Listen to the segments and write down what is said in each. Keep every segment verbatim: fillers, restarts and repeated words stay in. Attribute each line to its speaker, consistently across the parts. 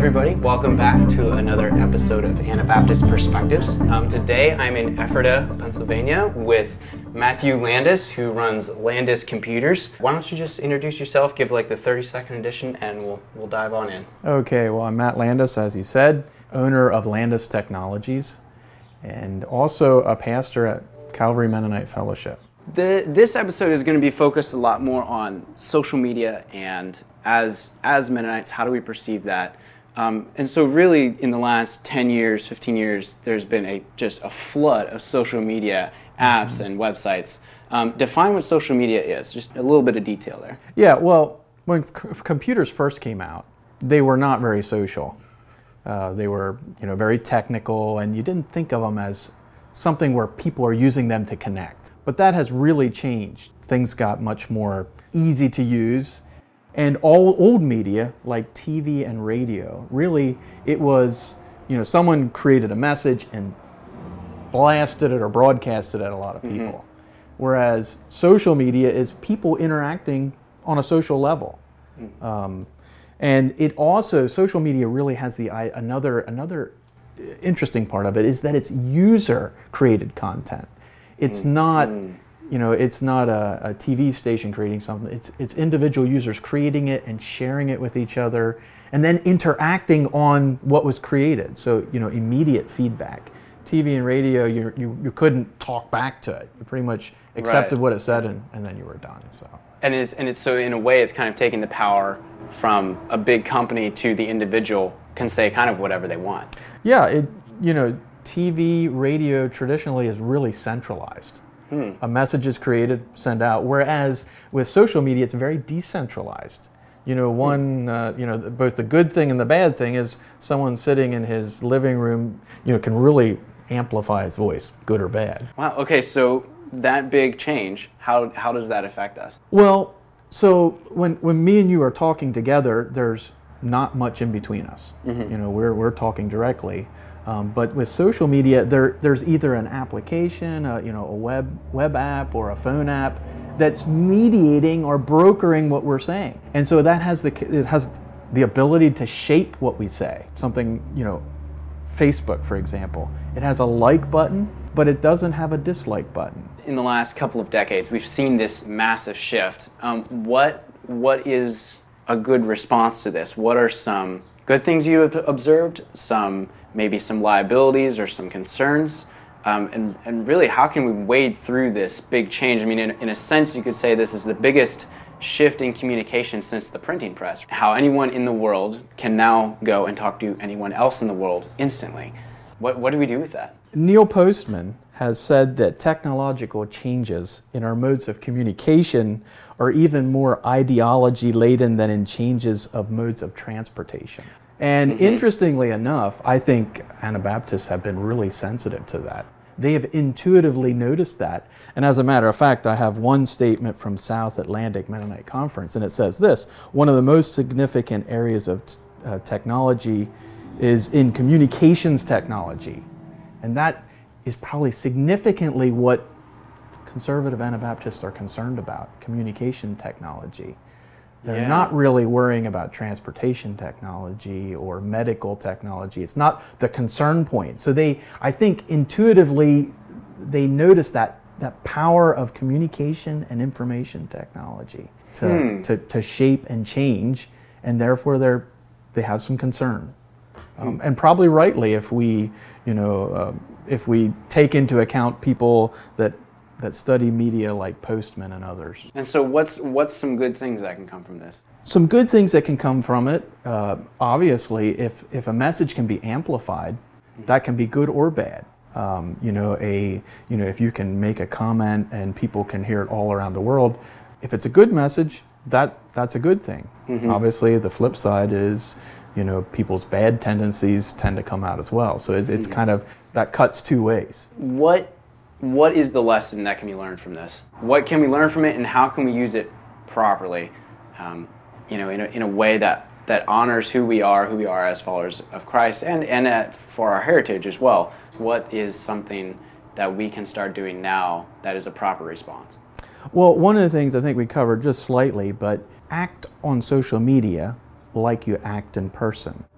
Speaker 1: everybody. Welcome back to another episode of Anabaptist Perspectives. Um, today I'm in Ephrata, Pennsylvania with Matthew Landis, who runs Landis Computers. Why don't you just introduce yourself, give like the thirty second edition, and we'll we'll dive on in.
Speaker 2: Okay, well, I'm Matt Landis, as you said, owner of Landis Technologies, and also a pastor at Calvary Mennonite Fellowship.
Speaker 1: The, this episode is going to be focused a lot more on social media and as as Mennonites, how do we perceive that? Um, and so really in the last ten years, fifteen years, there's been a just a flood of social media apps mm-hmm. and websites. Um, define what social media is, just a little bit of detail there.
Speaker 2: Yeah, well, when c- computers first came out, they were not very social. Uh, they were, you know, very technical, and you didn't think of them as something where people are using them to connect. But that has really changed. Things got much more easy to use. And all old media, like T V and radio, really, it was, you know, someone created a message and blasted it or broadcasted it at a lot of people. Mm-hmm. Whereas social media is people interacting on a social level. Mm-hmm. Um, and it also, social media really has the, another, another interesting part of it is that it's user-created content. It's mm-hmm. not... You know, it's not a, a T V station creating something. It's it's individual users creating it and sharing it with each other, and then interacting on what was created. So, you know, immediate feedback. T V and radio, you you, you couldn't talk back to it. You pretty much accepted right. what it said, and, and then you were done. So.
Speaker 1: And it's and it's so in a way, it's kind of taking the power from a big company to the individual can say kind of whatever they want.
Speaker 2: Yeah, it you know, T V, radio traditionally is really centralized. Hmm. A message is created, sent out. Whereas with social media, it's very decentralized. You know, one, uh, you know, both the good thing and the bad thing is someone sitting in his living room, you know, can really amplify his voice, good or bad.
Speaker 1: Wow. Okay, so that big change, how how does that affect us?
Speaker 2: Well, so when when me and you are talking together, there's not much in between us. Mm-hmm. You know, we're we're talking directly. Um, but with social media, there there's either an application, a, you know, a web web app or a phone app that's mediating or brokering what we're saying, and so that has the it has the ability to shape what we say. Something, you know, Facebook, for example, it has a like button, but it doesn't have a dislike button.
Speaker 1: In the last couple of decades, we've seen this massive shift. Um, what what is a good response to this? What are some good things you have observed? Some maybe some liabilities or some concerns, um, and, and really how can we wade through this big change? I mean, in, in a sense, you could say this is the biggest shift in communication since the printing press. How anyone in the world can now go and talk to anyone else in the world instantly. What, what do we do with that?
Speaker 2: Neil Postman has said that technological changes in our modes of communication are even more ideology-laden than in changes of modes of transportation. And mm-hmm. interestingly enough, I think Anabaptists have been really sensitive to that. They have intuitively noticed that. And as a matter of fact, I have one statement from South Atlantic Mennonite Conference, and it says this: one of the most significant areas of t- uh, technology is in communications technology. And that is probably significantly what conservative Anabaptists are concerned about, communication technology. They're yeah. not really worrying about transportation technology or medical technology. It's not the concern point. So they, I think intuitively, they notice that, that power of communication and information technology to, hmm. to, to shape and change, and therefore they're, they have some concern. Um, and probably rightly if we, you know, uh, if we take into account people that that study media like Postman and others.
Speaker 1: And so what's what's some good things that can come from this?
Speaker 2: Some good things that can come from it, uh, obviously, if, if a message can be amplified, mm-hmm. that can be good or bad. Um, you know, a you know, if you can make a comment and people can hear it all around the world, if it's a good message, that that's a good thing. Mm-hmm. Obviously, the flip side is, you know, people's bad tendencies tend to come out as well. So it's, it's mm-hmm. kind of, that cuts two ways.
Speaker 1: What What is the lesson that can be learned from this? What can we learn from it, and how can we use it properly, um, you know, in a, in a way that, that honors who we are, who we are as followers of Christ, and, and at, for our heritage as well? What is something that we can start doing now that is a proper response?
Speaker 2: Well, one of the things I think we covered just slightly, but act on social media like you act in person.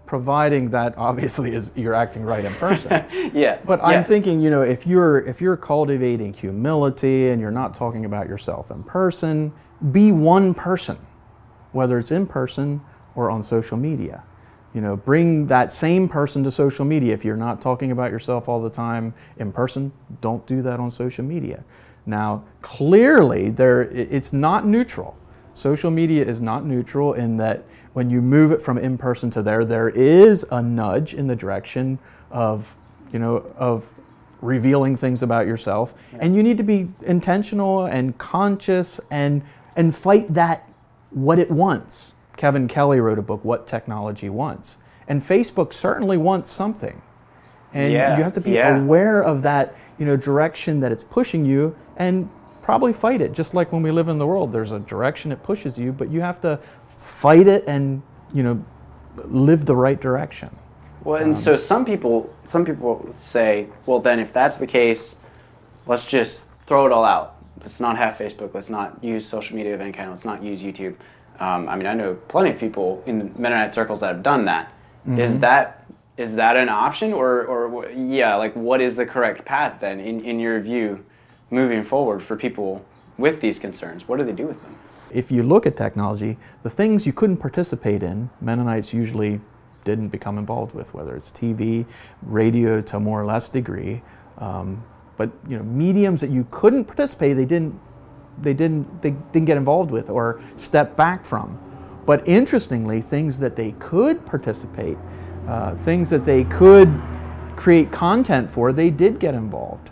Speaker 2: providing that obviously is you're acting right in person.
Speaker 1: Yeah.
Speaker 2: But
Speaker 1: yeah.
Speaker 2: I'm thinking, you know, if you're if you're cultivating humility and you're not talking about yourself in person, be one person, whether it's in person or on social media. You know, bring that same person to social media. If you're not talking about yourself all the time in person, don't do that on social media. Now, clearly, there it's not neutral. Social media is not neutral in that when you move it from in person to there, there is a nudge in the direction of, you know, of revealing things about yourself. Yeah. And you need to be intentional and conscious and and fight that what it wants. Kevin Kelly wrote a book, What Technology Wants. And Facebook certainly wants something. And
Speaker 1: yeah.
Speaker 2: you have to be
Speaker 1: yeah.
Speaker 2: aware of that, you know, direction that it's pushing you and probably fight it. Just like when we live in the world, there's a direction it pushes you, but you have to fight it and, you know, live the right direction.
Speaker 1: Well, and um, so some people, some people say, well, then if that's the case, let's just throw it all out. Let's not have Facebook. Let's not use social media of any kind. Let's not use YouTube. Um, I mean, I know plenty of people in Mennonite circles that have done that. Mm-hmm. Is that is that an option, or or yeah, like what is the correct path then, in in your view, moving forward for people with these concerns? What do they do with them?
Speaker 2: If you look at technology, the things you couldn't participate in, Mennonites usually didn't become involved with, whether it's T V, radio to a more or less degree. Um, but you know, mediums that you couldn't participate, they didn't, they didn't, they didn't get involved with or step back from. But interestingly, things that they could participate, uh, things that they could create content for, they did get involved.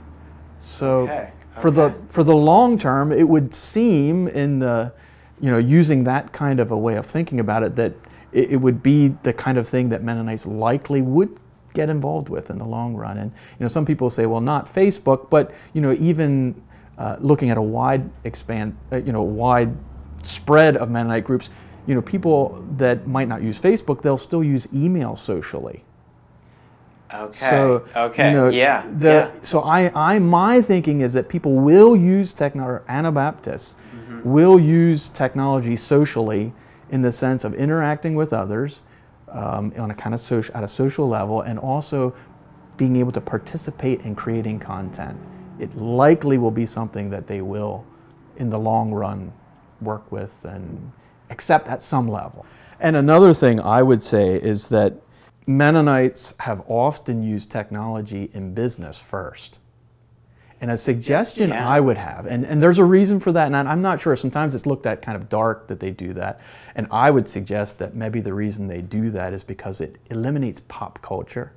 Speaker 2: So
Speaker 1: okay.
Speaker 2: for
Speaker 1: okay.
Speaker 2: the for the long term, it would seem in the, you know, using that kind of a way of thinking about it, that it, it would be the kind of thing that Mennonites likely would get involved with in the long run. And you know, some people say, well, not Facebook, but you know, even uh, looking at a wide expand, uh, you know, wide spread of Mennonite groups, you know, people that might not use Facebook, they'll still use email socially.
Speaker 1: Okay.
Speaker 2: So,
Speaker 1: okay.
Speaker 2: You know,
Speaker 1: yeah.
Speaker 2: The,
Speaker 1: yeah.
Speaker 2: So I, I, my thinking is that people will use technology, Anabaptists mm-hmm. will use technology socially in the sense of interacting with others um, on a kind of social, at a social level, and also being able to participate in creating content. It likely will be something that they will, in the long run, work with and accept at some level. And another thing I would say is that Mennonites have often used technology in business first. And a suggestion yeah. I would have, and, and there's a reason for that, and I'm not sure, sometimes it's looked at kind of dark that they do that, and I would suggest that maybe the reason they do that is because it eliminates pop culture.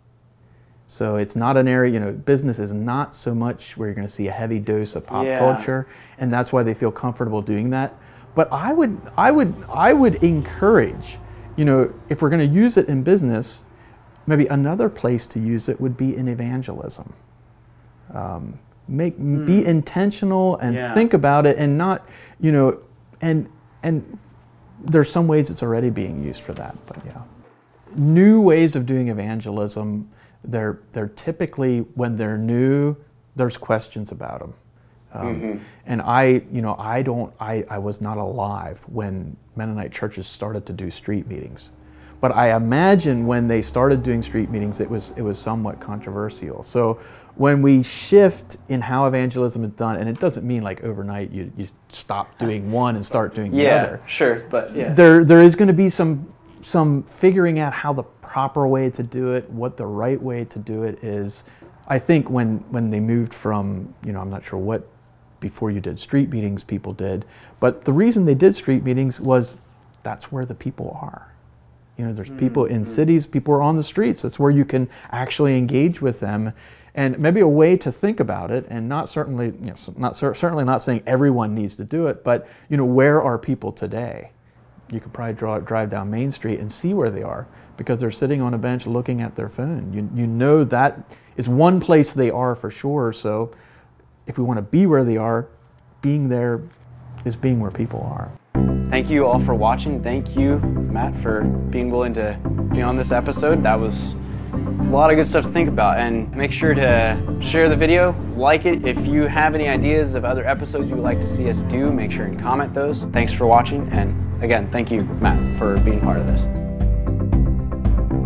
Speaker 2: So it's not an area, you know, business is not so much where you're going to see a heavy dose of pop
Speaker 1: yeah.
Speaker 2: culture, and that's why they feel comfortable doing that. But I would, I would, I would encourage, you know, if we're going to use it in business, maybe another place to use it would be in evangelism. Um, make mm. be intentional and
Speaker 1: yeah.
Speaker 2: think about it, and not, you know, and and there's some ways it's already being used for that. But yeah, new ways of doing evangelism. They're they're typically, when they're new, there's questions about them. Um, mm-hmm. And I, you know, I don't, I, I was not alive when Mennonite churches started to do street meetings. But I imagine when they started doing street meetings, it was it was somewhat controversial. So when we shift in how evangelism is done, and it doesn't mean like overnight you, you stop doing one and start doing the
Speaker 1: yeah,
Speaker 2: other.
Speaker 1: Sure, but yeah.
Speaker 2: There there is going to be some some figuring out how the proper way to do it, what the right way to do it is. I think when when they moved from, you know, I'm not sure what before you did street meetings people did, but the reason they did street meetings was that's where the people are. You know, there's people in cities, people are on the streets. That's where you can actually engage with them. And maybe a way to think about it, and not certainly, you know, not certainly not saying everyone needs to do it, but you know, where are people today? You can probably draw, drive down Main Street and see where they are, because they're sitting on a bench looking at their phone. You you know that is one place they are for sure. So if we want to be where they are, being there is being where people are.
Speaker 1: Thank you all for watching. Thank you, Matt, for being willing to be on this episode. That was a lot of good stuff to think about. And make sure to share the video, like it. If you have any ideas of other episodes you would like to see us do, make sure and comment those. Thanks for watching. And again, thank you, Matt, for being part of this.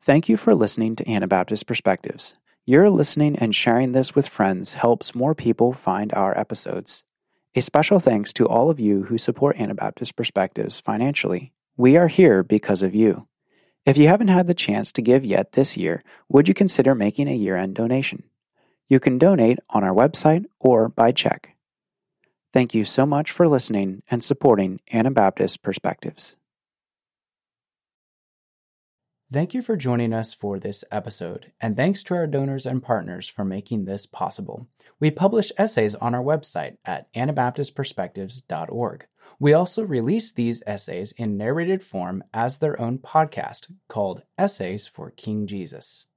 Speaker 1: Thank you for listening to Anabaptist Perspectives. Your listening and sharing this with friends helps more people find our episodes. A special thanks to all of you who support Anabaptist Perspectives financially. We are here because of you. If you haven't had the chance to give yet this year, would you consider making a year-end donation? You can donate on our website or by check. Thank you so much for listening and supporting Anabaptist Perspectives. Thank you for joining us for this episode, and thanks to our donors and partners for making this possible. We publish essays on our website at anabaptist perspectives dot org. We also release these essays in narrated form as their own podcast called Essays for King Jesus.